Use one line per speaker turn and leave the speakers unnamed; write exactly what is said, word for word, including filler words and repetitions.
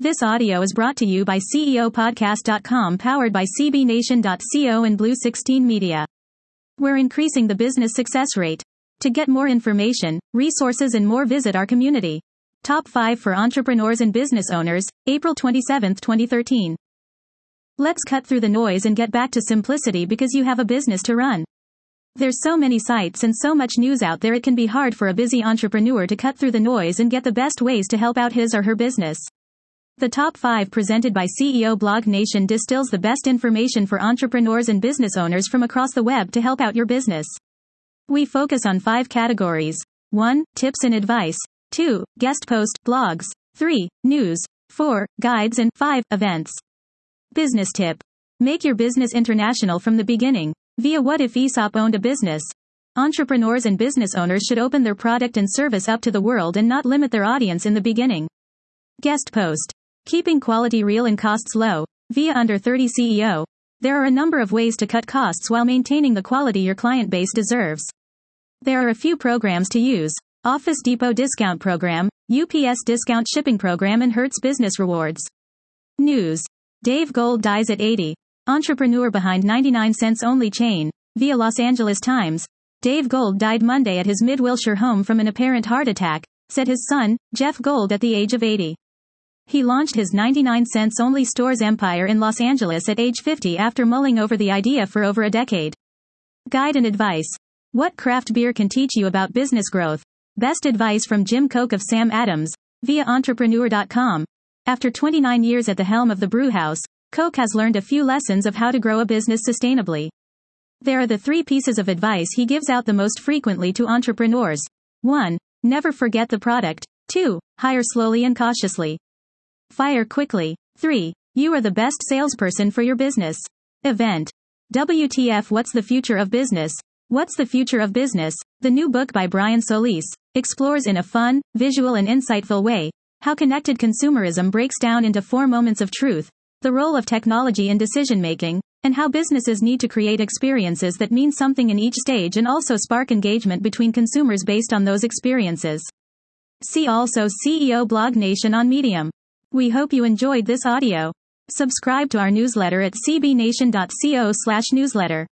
This audio is brought to you by C E O podcast dot com, powered by C B Nation dot co and Blue sixteen Media. We're increasing the business success rate. To get more information, resources and more, visit our community. Top five for Entrepreneurs and Business Owners, April twenty-seventh, twenty thirteen. Let's cut through the noise and get back to simplicity because you have a business to run. There's so many sites and so much news out there, it can be hard for a busy entrepreneur to cut through the noise and get the best ways to help out his or her business. The top five presented by C E O Blog Nation distills the best information for entrepreneurs and business owners from across the web to help out your business. We focus on five categories. one. Tips and advice. two. Guest post, blogs. three. News. four. Guides, and five. Events. Business tip. Make your business international from the beginning. Via What if Aesop owned a business? Entrepreneurs and business owners should open their product and service up to the world and not limit their audience in the beginning. Guest post. Keeping quality real and costs low. Via Under thirty C E O. There are a number of ways to cut costs while maintaining the quality your client base deserves. There are a few programs to use: Office Depot Discount Program, U P S Discount Shipping Program, and Hertz Business Rewards. News. Dave Gold dies at eighty. Entrepreneur behind ninety-nine cents only chain. Via Los Angeles Times. Dave Gold died Monday at his Mid-Wilshire home from an apparent heart attack, said his son, Jeff Gold, at the age of eighty. He launched his ninety-nine cents only stores empire in Los Angeles at age fifty after mulling over the idea for over a decade. Guide and advice. What craft beer can teach you about business growth? Best advice from Jim Koch of Sam Adams, via entrepreneur dot com. After twenty-nine years at the helm of the brewhouse, Koch has learned a few lessons of how to grow a business sustainably. There are the three pieces of advice he gives out the most frequently to entrepreneurs. one. Never forget the product. two. Hire slowly and cautiously. Fire quickly. three. You are the best salesperson for your business. Event. W T F, what's the future of business? What's the Future of Business? The new book by Brian Solis explores in a fun, visual and insightful way how connected consumerism breaks down into four moments of truth, the role of technology in decision-making, and how businesses need to create experiences that mean something in each stage and also spark engagement between consumers based on those experiences. See also C E O Blog Nation on Medium. We hope you enjoyed this audio. Subscribe to our newsletter at C B Nation dot co slash newsletter.